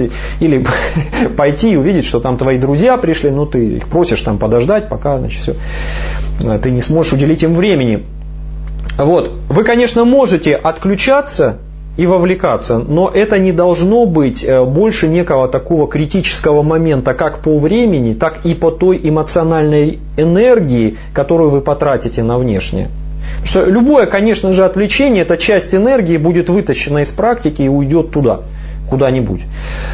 или пойти и увидеть, что там твои друзья пришли, но ты их просишь там подождать, пока, значит, все, ты не сможешь уделить им времени. Вот. Вы, конечно, можете отключаться и вовлекаться, но это не должно быть больше некого такого критического момента как по времени, так и по той эмоциональной энергии, которую вы потратите на внешнее. Потому что любое, конечно же, отвлечение, эта часть энергии будет вытащена из практики и уйдет туда, куда-нибудь.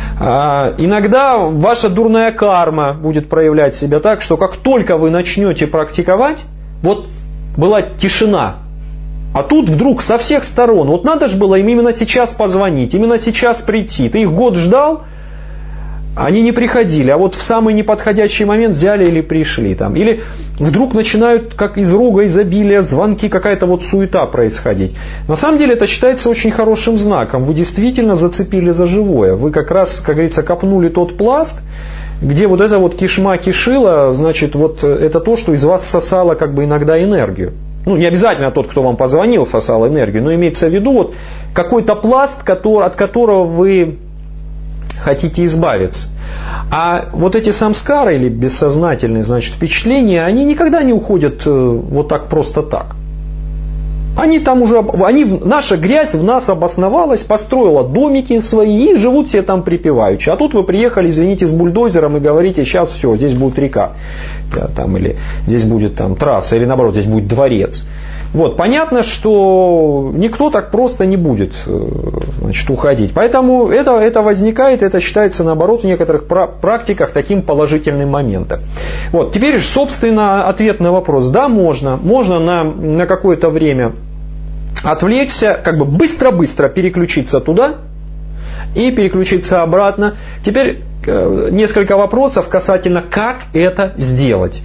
Иногда ваша дурная карма будет проявлять себя так, что как только вы начнете практиковать, вот была тишина, а тут вдруг со всех сторон, вот надо же было им именно сейчас позвонить, именно сейчас прийти. Ты их год ждал, они не приходили, а вот в самый неподходящий момент взяли или пришли. Там. Или вдруг начинают, как из рога изобилия, звонки, какая-то вот суета происходить. На самом деле это считается очень хорошим знаком. Вы действительно зацепили за живое. Вы как раз, как говорится, копнули тот пласт, где вот эта вот кишма кишила, значит, вот это то, что из вас сосало как бы иногда энергию. Ну, не обязательно тот, кто вам позвонил, сосал энергию, но имеется в виду вот какой-то пласт, от которого вы хотите избавиться. А вот эти самскары или бессознательные, значит, впечатления, они никогда не уходят вот так просто так. Они там уже, наша грязь в нас обосновалась, построила домики свои и живут себе там припеваючи. А тут вы приехали, извините, с бульдозером и говорите, сейчас все, здесь будет река, там, или здесь будет там трасса, или наоборот, здесь будет дворец. Вот, понятно, что никто так просто не будет, значит, уходить. Поэтому это возникает, это считается, наоборот, в некоторых практиках таким положительным моментом. Вот, теперь, собственно, ответ на вопрос. Да, можно. Можно на какое-то время отвлечься, как бы быстро-быстро переключиться туда и переключиться обратно. Теперь несколько вопросов касательно, как это сделать.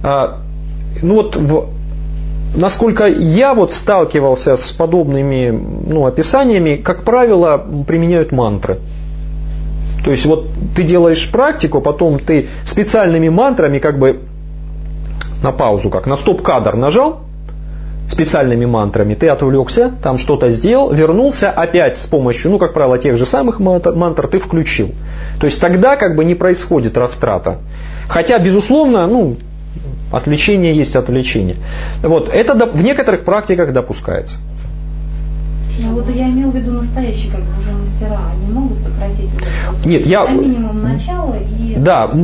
Ну вот, насколько я вот сталкивался с подобными описаниями, как правило, применяют мантры. То есть вот ты делаешь практику, потом ты специальными мантрами как бы на паузу, как на стоп-кадр нажал, специальными мантрами, ты отвлекся, там что-то сделал, вернулся, опять с помощью, как правило, тех же самых мантр ты включил. То есть тогда как бы не происходит растрата. Хотя, безусловно, отвлечение есть отвлечение. Вот, это в некоторых практиках допускается. Вот я имел в виду настоящие, как бы уже мастера, они могут сократить это? Нет, минимум начала и...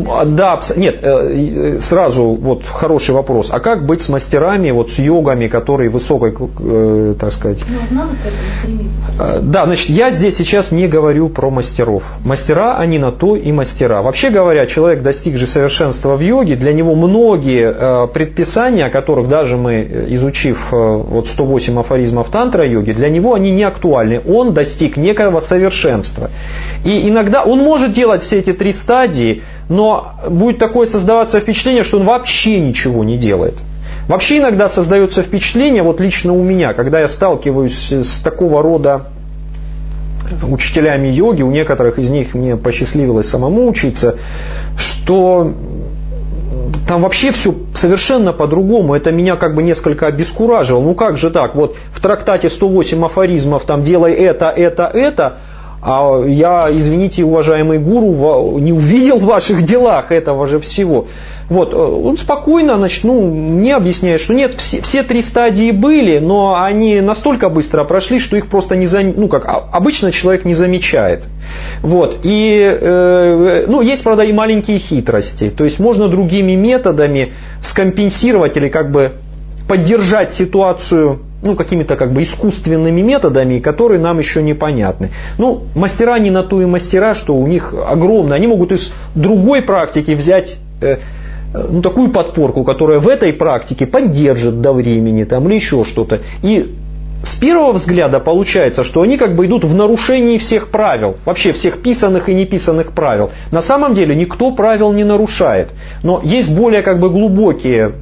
Нет, сразу вот хороший вопрос. А как быть с мастерами, вот с йогами, которые высокой, так сказать... надо к этому стремиться. Да, значит, я здесь сейчас не говорю про мастеров. Мастера, они на то и мастера. Вообще говоря, человек, достигший совершенства в йоге, для него многие предписания, о которых даже мы, изучив вот 108 афоризмов тантра-йоги, для него они не актуальны. Он достиг некого совершенства. И иногда он может делать все эти 3 стадии, но будет такое создаваться впечатление, что он вообще ничего не делает. Вообще иногда создается впечатление, вот лично у меня, когда я сталкиваюсь с такого рода учителями йоги, у некоторых из них мне посчастливилось самому учиться, что там вообще все совершенно по-другому. Это меня как бы несколько обескуражило. Ну как же так? Вот в трактате 108 афоризмов там делай это, а я, извините, уважаемый гуру, не увидел в ваших делах этого же всего. Вот, он спокойно, значит, мне объясняет, что нет, все 3 стадии были, но они настолько быстро прошли, что их просто обычно человек не замечает. Вот, и, есть, правда, и маленькие хитрости. То есть можно другими методами скомпенсировать или как бы поддержать ситуацию, какими-то как бы искусственными методами, которые нам еще непонятны. Мастера не на то и мастера, что у них огромное. Они могут из другой практики взять такую подпорку, которая в этой практике поддержит до времени там, или еще что-то. И с первого взгляда получается, что они как бы идут в нарушении всех правил, вообще всех писанных и неписанных правил. На самом деле никто правил не нарушает. Но есть более как бы глубокая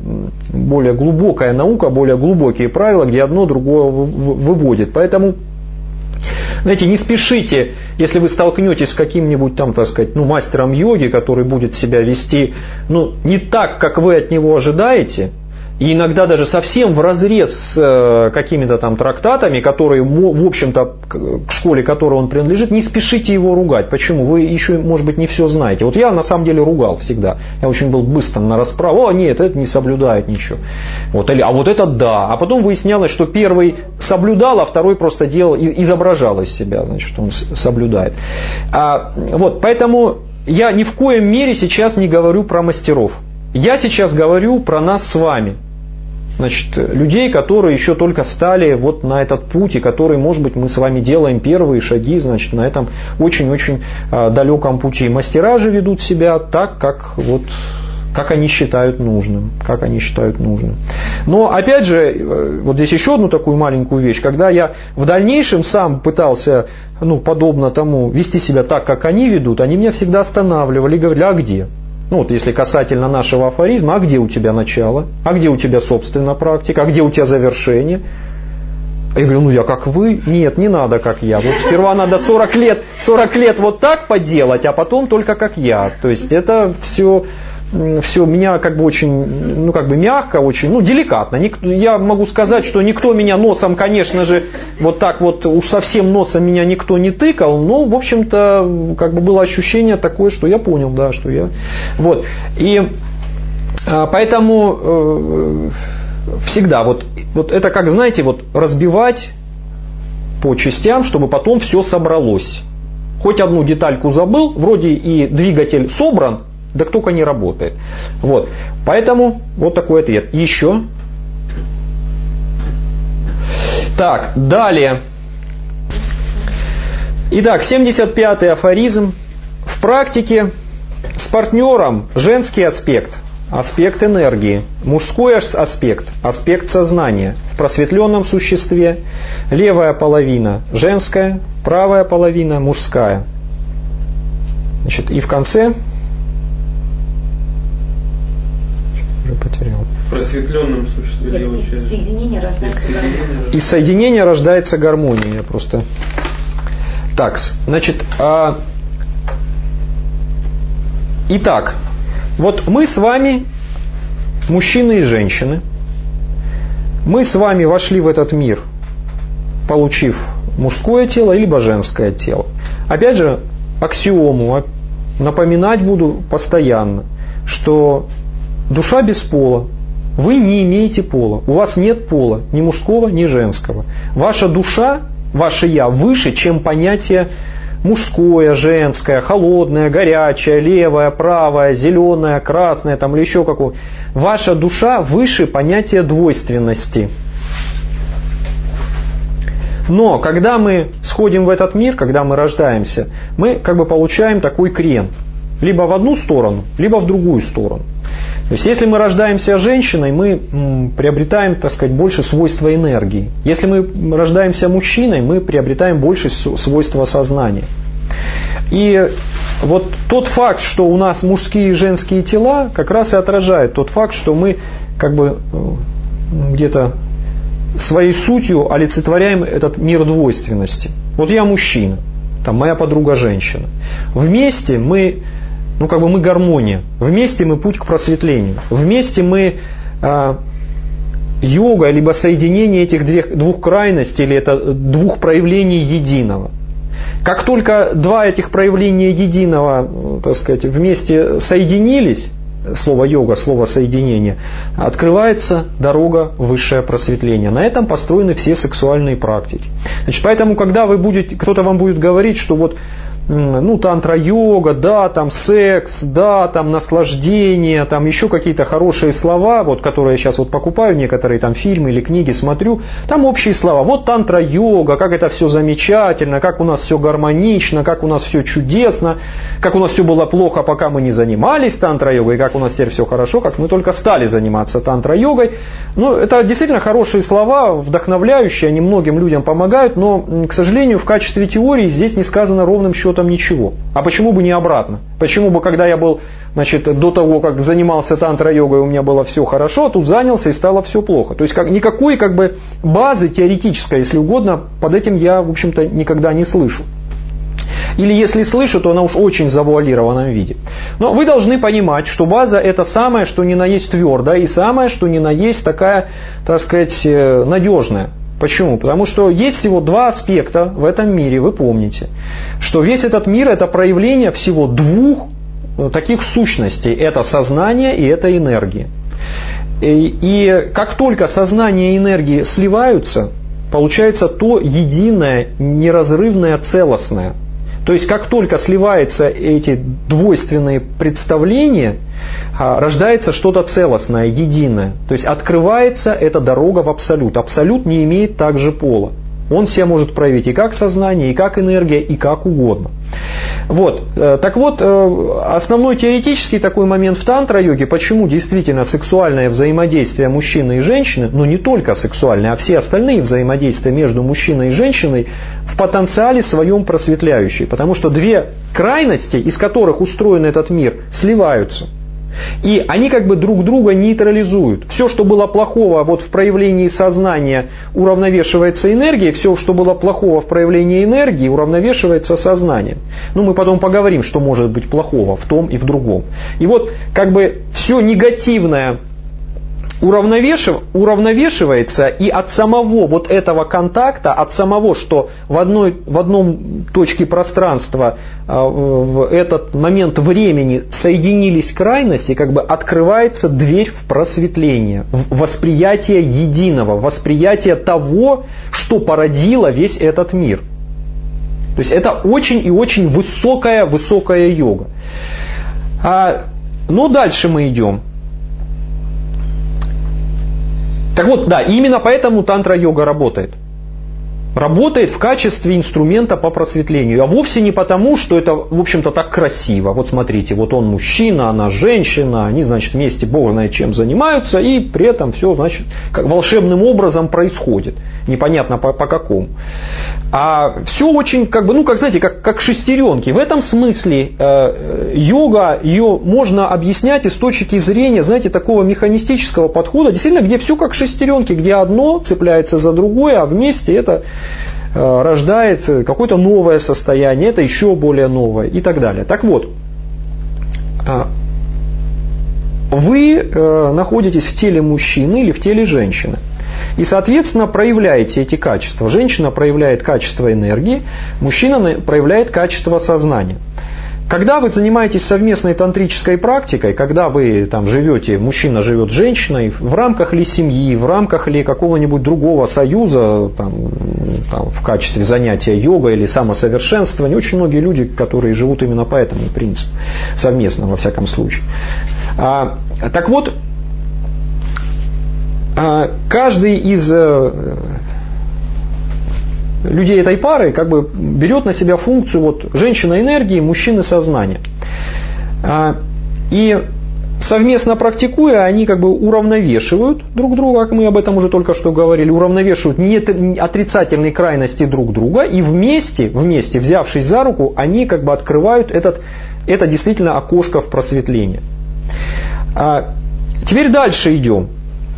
наука, более глубокие правила, где одно другое выводит. Поэтому, знаете, не спешите, если вы столкнетесь с каким-нибудь там, так сказать, мастером йоги, который будет себя вести, не так, как вы от него ожидаете, и иногда даже совсем вразрез с какими-то там трактатами, которые, в общем-то, к школе, которой он принадлежит, не спешите его ругать. Почему? Вы еще, может быть, не все знаете. Вот я на самом деле ругал всегда. Я очень был быстрым на расправу. О, нет, это не соблюдает ничего. Вот, а вот это да. А потом выяснялось, что первый соблюдал, а второй просто делал, изображал из себя, значит, он соблюдает. Вот, поэтому я ни в коем мере сейчас не говорю про мастеров. Я сейчас говорю про нас с вами. Значит, людей, которые еще только стали вот на этот путь, и которые, может быть, мы с вами делаем первые шаги, значит, на этом очень-очень далеком пути. Мастера же ведут себя так, как они считают нужным. Как они считают нужным. Но, опять же, вот здесь еще одну такую маленькую вещь. Когда я в дальнейшем сам пытался, подобно тому, вести себя так, как они ведут, они меня всегда останавливали и говорили, а где? Вот если касательно нашего афоризма, а где у тебя начало? А где у тебя собственная практика? А где у тебя завершение? Я говорю, я как вы? Нет, не надо как я. Вот сперва надо 40 лет вот так поделать, а потом только как я. То есть это все меня как бы очень, мягко, очень, деликатно. Я могу сказать, что никто меня носом, конечно же, вот так вот уж совсем носом меня никто не тыкал, но, в общем-то, как бы было ощущение такое, что я понял, да, что я... Вот. И поэтому всегда вот это как, знаете, вот разбивать по частям, чтобы потом все собралось. Хоть одну детальку забыл, вроде и двигатель собран, да только не работает. Вот. Поэтому вот такой ответ. Еще. Так, далее. Итак, 75-й афоризм. В практике с партнером женский аспект, аспект энергии, мужской аспект, аспект сознания. В просветленном существе левая половина женская, правая половина мужская. Значит, и в конце... потерял. В просветленном существе из соединения рождается гармония. Я просто... Так, значит, итак, вот мы с вами, мужчины и женщины, мы с вами вошли в этот мир, получив мужское тело либо женское тело. Опять же, аксиому напоминать буду постоянно, что душа без пола. Вы не имеете пола. У вас нет пола, ни мужского, ни женского. Ваша душа, ваше «я» выше, чем понятие мужское, женское, холодное, горячее, левое, правое, зеленое, красное там, или еще какое. Ваша душа выше понятия двойственности. Но когда мы сходим в этот мир, когда мы рождаемся, мы как бы получаем такой крен. Либо в одну сторону, либо в другую сторону. То есть, если мы рождаемся женщиной, мы приобретаем, так сказать, больше свойства энергии. Если мы рождаемся мужчиной, мы приобретаем больше свойства сознания. И вот тот факт, что у нас мужские и женские тела, как раз и отражает тот факт, что мы как бы где-то своей сутью олицетворяем этот мир двойственности. Вот я мужчина, там моя подруга женщина. Вместе мы... мы гармония. Вместе мы путь к просветлению. Вместе мы йога, либо соединение этих двух крайностей, или это двух проявлений единого. Как только два этих проявления единого, так сказать, вместе соединились, слово йога, слово соединение, открывается дорога в высшее просветление. На этом построены все сексуальные практики. Значит, поэтому, когда кто-то вам будет говорить, что вот тантра-йога, да, там секс, да, там наслаждение, там еще какие-то хорошие слова, вот, которые я сейчас вот покупаю, некоторые там фильмы или книги смотрю, там общие слова. Вот тантра-йога, как это все замечательно, как у нас все гармонично, как у нас все чудесно, как у нас все было плохо, пока мы не занимались тантра-йогой, и как у нас теперь все хорошо, как мы только стали заниматься тантра-йогой. Это действительно хорошие слова, вдохновляющие, они многим людям помогают, но, к сожалению, в качестве теории здесь не сказано ровным счетом ничего. А почему бы не обратно? Почему бы, когда я был, до того, как занимался тантра-йогой, у меня было все хорошо, а тут занялся и стало все плохо. То есть никакой базы теоретической, если угодно, под этим я, в общем-то, никогда не слышу. Или если слышу, то она уж очень в завуалированном виде. Но вы должны понимать, что база это самое, что ни на есть твердая, и самое, что ни на есть такая, так сказать, надежная. Почему? Потому что есть всего два аспекта в этом мире, вы помните, что весь этот мир это проявление всего двух таких сущностей. Это сознание и это энергия. И как только сознание и энергия сливаются, получается то единое, неразрывное, целостное. То есть, как только сливаются эти двойственные представления, рождается что-то целостное, единое. То есть, открывается эта дорога в абсолют. Абсолют не имеет также пола. Он себя может проявить и как сознание, и как энергия, и как угодно. Вот. Так вот, основной теоретический такой момент в тантра-йоге, почему действительно сексуальное взаимодействие мужчины и женщины, но не только сексуальное, а все остальные взаимодействия между мужчиной и женщиной в потенциале своем просветляющие. Потому что две крайности, из которых устроен этот мир, сливаются. И они как бы друг друга нейтрализуют. Все, что было плохого вот в проявлении сознания, уравновешивается энергией. Все, что было плохого в проявлении энергии, уравновешивается сознанием. Ну, мы потом поговорим, что может быть плохого в том и в другом. И вот как бы все негативное уравновешивается, и от самого вот этого контакта, от самого, что в одном точке пространства в этот момент времени соединились крайности, как бы открывается дверь в просветление, в восприятие единого, в восприятие того, что породило весь этот мир. То есть это очень и очень высокая йога. Но дальше мы идем. Так вот, да, именно поэтому тантра-йога работает. Работает в качестве инструмента по просветлению. А вовсе не потому, что это, в общем-то, так красиво. Вот смотрите, вот он мужчина, она женщина, они, значит, вместе бог знает чем занимаются, и при этом все, значит, как волшебным образом происходит. Непонятно по какому. А все очень, как бы, ну, как, знаете, как шестеренки. В этом смысле йога, ее можно объяснять из точки зрения, знаете, такого механистического подхода, действительно, где все как шестеренки, где одно цепляется за другое, а вместе это рождает какое-то новое состояние, это еще более новое и так далее. Так вот, вы находитесь в теле мужчины или в теле женщины. И, соответственно, проявляете эти качества. Женщина проявляет качество энергии, мужчина проявляет качество сознания. Когда вы занимаетесь совместной тантрической практикой, когда вы там живете, мужчина живет с женщиной, в рамках ли семьи, в рамках ли какого-нибудь другого союза, там, в качестве занятия йогой или самосовершенствования, очень многие люди, которые живут именно по этому принципу, совместно во всяком случае. Так вот, каждый из людей этой пары как бы берет на себя функцию вот, женщина энергии, мужчина сознания. И совместно практикуя, они как бы уравновешивают друг друга, как мы об этом уже только что говорили, уравновешивают отрицательные крайности друг друга, и вместе, взявшись за руку, они как бы открывают это действительно окошко в просветление. Теперь дальше идем.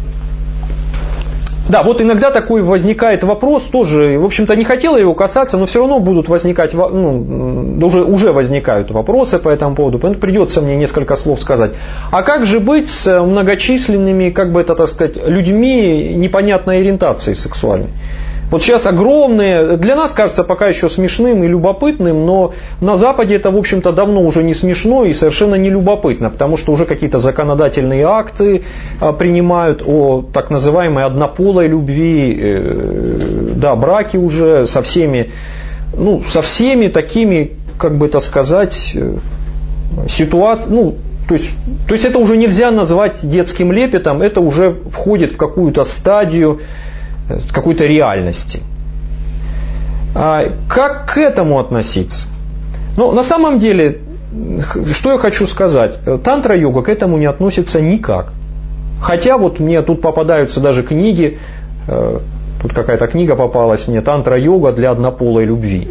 Да, вот иногда такой возникает вопрос, тоже, в общем-то, не хотела его касаться, но все равно будут возникать, уже возникают вопросы по этому поводу, поэтому придется мне несколько слов сказать. А как же быть с многочисленными, как бы это, так сказать, людьми непонятной ориентации сексуальной? Вот сейчас огромные, для нас кажется пока еще смешным и любопытным, но на Западе это, в общем-то, давно уже не смешно и совершенно не любопытно, потому что уже какие-то законодательные акты принимают о так называемой однополой любви, да, браки уже со всеми такими, как бы это сказать, ситуациями, то есть это уже нельзя назвать детским лепетом, это уже входит в какую-то стадию какой-то реальности. Как к этому относиться? Ну, на самом деле, что я хочу сказать, тантра-йога к этому не относится никак. Хотя вот мне тут попадаются даже книги, тут какая-то книга попалась мне, «Тантра-йога для однополой любви».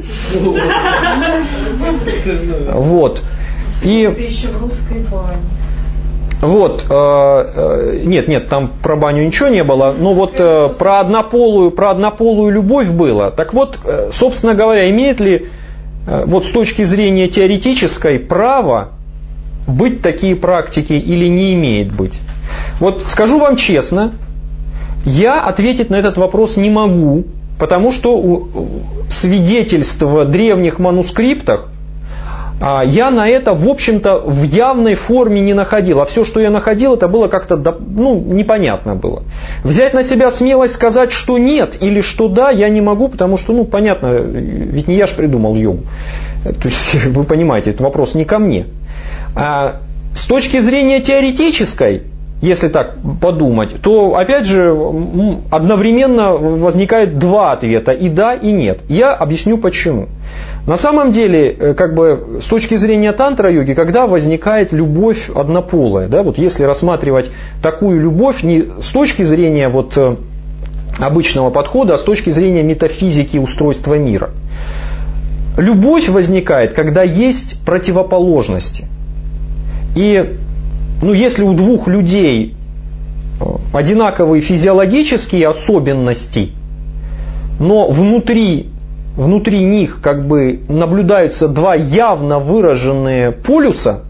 Вот. И еще в русской бане. Вот, нет, там про баню ничего не было, но вот про однополую любовь было. Так вот, собственно говоря, имеет ли вот с точки зрения теоретической, право быть такие практики или не имеет быть. Вот скажу вам честно, я ответить на этот вопрос не могу, потому что свидетельств в древних манускриптах я на это, в общем-то, в явной форме не находил. А все, что я находил, это было как-то, непонятно было. Взять на себя смелость сказать, что нет или что да, я не могу, потому что, понятно, ведь не я же придумал йогу. То есть, вы понимаете, этот вопрос не ко мне. А с точки зрения теоретической, если так подумать, то, опять же, одновременно возникает два ответа, и да, и нет. Я объясню почему. На самом деле, с точки зрения тантра-йоги, когда возникает любовь однополая, да, вот если рассматривать такую любовь не с точки зрения обычного подхода, а с точки зрения метафизики и устройства мира. Любовь возникает, когда есть противоположности. И если у двух людей одинаковые физиологические особенности, но внутри них наблюдаются два явно выраженные полюса,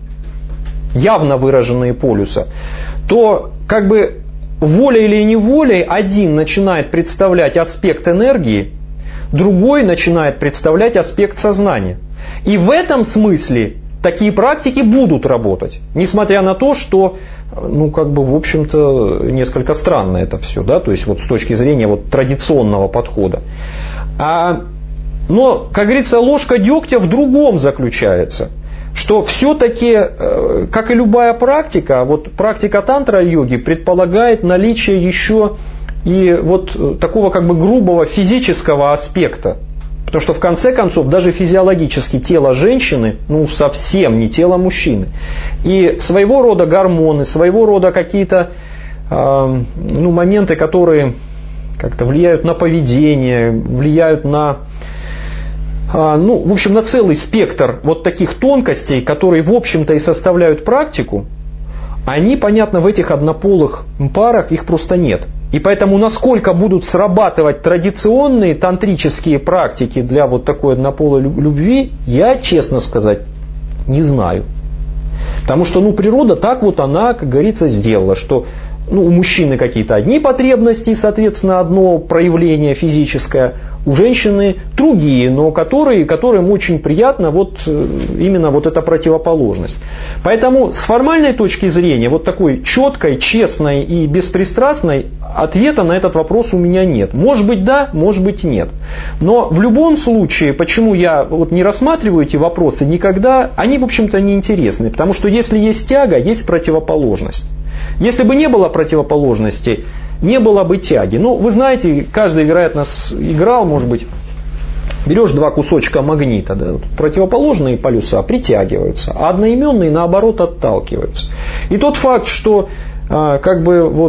то волей или неволей один начинает представлять аспект энергии, другой начинает представлять аспект сознания. И в этом смысле такие практики будут работать, несмотря на то, что, в общем-то, несколько странно это все, да, то есть с точки зрения традиционного подхода. Но, как говорится, ложка дегтя в другом заключается, что все-таки, как и любая практика, практика тантра-йоги предполагает наличие еще и такого грубого физического аспекта. Потому что в конце концов даже физиологически тело женщины совсем не тело мужчины. И своего рода гормоны, своего рода какие-то моменты, которые как-то влияют на поведение, влияют на на целый спектр таких тонкостей, которые в общем-то и составляют практику, они, понятно, в этих однополых парах их просто нет. И поэтому насколько будут срабатывать традиционные тантрические практики для такой однополой любви, я, честно сказать, не знаю. Потому что природа так она, как говорится, сделала, что у мужчины какие-то одни потребности, соответственно, одно проявление физическое, у женщины другие, но которым очень приятно именно эта противоположность. Поэтому с формальной точки зрения, такой четкой, честной и беспристрастной ответа на этот вопрос у меня нет. Может быть да, может быть нет. Но в любом случае, почему я не рассматриваю эти вопросы никогда, они, в общем-то, не интересны. Потому что если есть тяга, есть противоположность. Если бы не было противоположности, не было бы тяги. Вы знаете, каждый, вероятно, играл, может быть, берешь два кусочка магнита, да, противоположные полюса притягиваются, а одноименные, наоборот, отталкиваются. И тот факт, что, так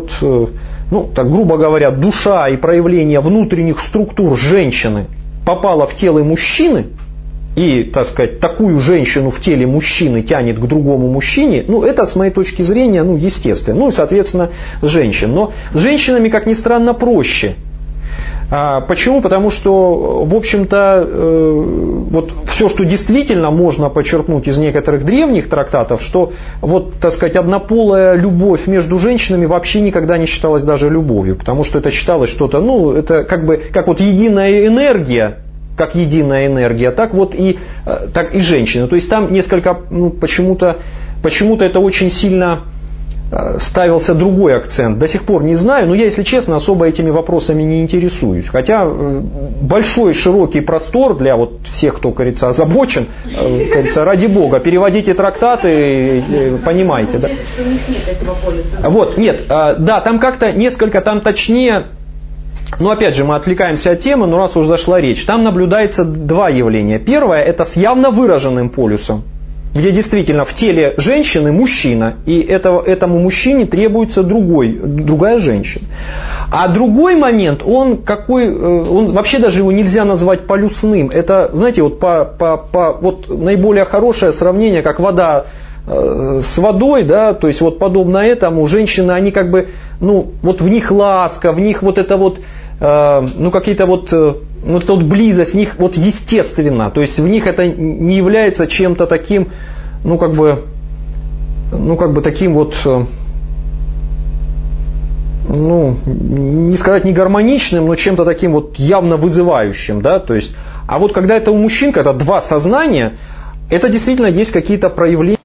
грубо говоря, душа и проявление внутренних структур женщины попало в тело мужчины, и, так сказать, такую женщину в теле мужчины тянет к другому мужчине, это, с моей точки зрения, естественно. И, соответственно, женщин. Но с женщинами, как ни странно, проще. Почему? Потому что, в общем-то, все, что действительно можно подчеркнуть из некоторых древних трактатов, что, так сказать, однополая любовь между женщинами вообще никогда не считалась даже любовью. Потому что это считалось что-то, это как единая энергия, так и женщины. То есть там несколько, почему-то это очень сильно ставился другой акцент. До сих пор не знаю, но я, если честно, особо этими вопросами не интересуюсь. Хотя большой, широкий простор для всех, кто, говорится, озабочен, говорится, ради Бога, переводите трактаты, понимаете. Да? Нет, да, там как-то несколько, там точнее. Но опять же, мы отвлекаемся от темы, но раз уж зашла речь, там наблюдается два явления. Первое, это с явно выраженным полюсом, где действительно в теле женщины мужчина, и этому мужчине требуется другая женщина. А другой момент, он вообще даже его нельзя назвать полюсным. Это, знаете, наиболее хорошее сравнение, как вода с водой, да, то есть подобно этому женщины, они в них ласка, в них какие-то вот эта вот близость в них вот естественно, то есть в них это не является чем-то таким, ну как бы таким вот, ну не сказать не гармоничным, но чем-то таким вот явно вызывающим, да, то есть, а вот когда это у мужчин, когда два сознания, это действительно есть какие-то проявления